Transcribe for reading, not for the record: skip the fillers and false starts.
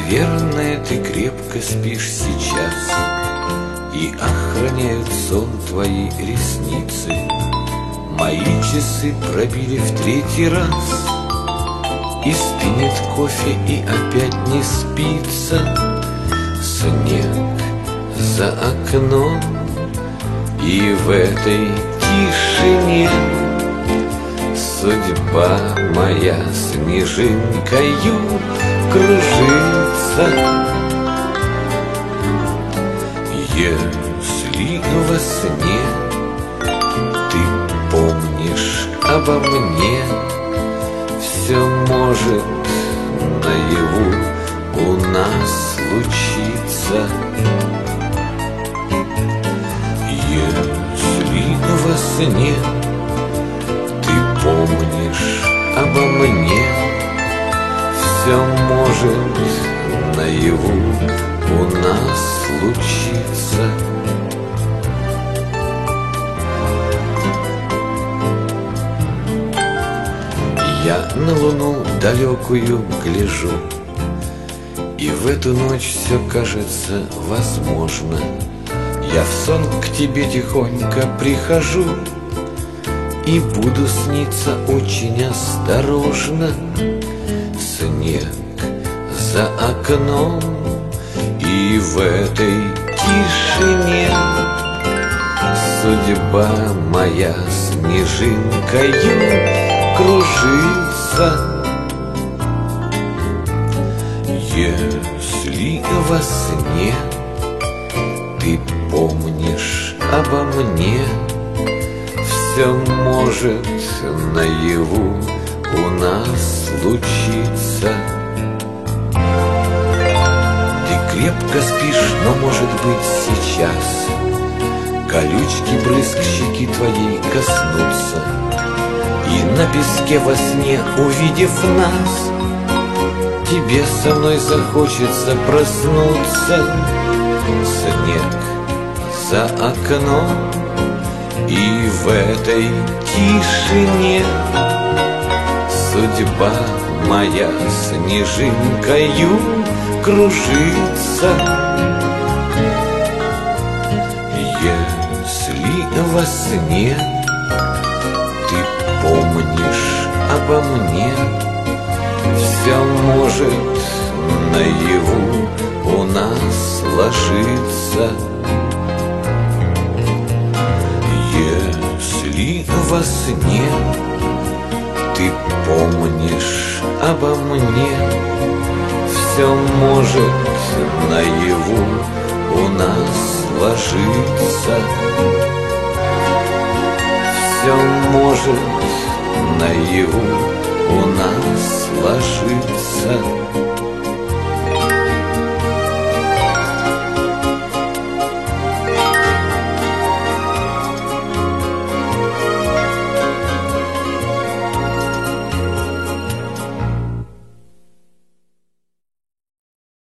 Наверное, ты крепко спишь сейчас, и охраняют сон твои ресницы. Мои часы пробили в третий раз, и стынет кофе, и опять не спится. Снег за окном, и в этой тишине судьба моя снежинкою кружится. Если во сне ты помнишь обо мне, все может наяву у нас случиться. Если во сне ты помнишь обо мне, все может наяву у нас случиться. Я на луну далекую гляжу, и в эту ночь все кажется возможно. Я в сон к тебе тихонько прихожу и буду сниться очень осторожно. Снег за окном, и в этой тишине судьба моя снежинкою кружится. Если во сне ты помнишь обо мне, все может наяву у нас случиться. Ты крепко спишь, но может быть сейчас колючки брызг щеки твоей коснутся, и на песке во сне, увидев нас, тебе со мной захочется проснуться. Снег за окном, и в этой тишине судьба моя снежинкою кружится. Если во сне ты помнишь обо мне, все может наяву у нас ложиться. Если во сне ты помнишь обо мне, все может наяву у нас ложиться. Все может наяву у нас ложится.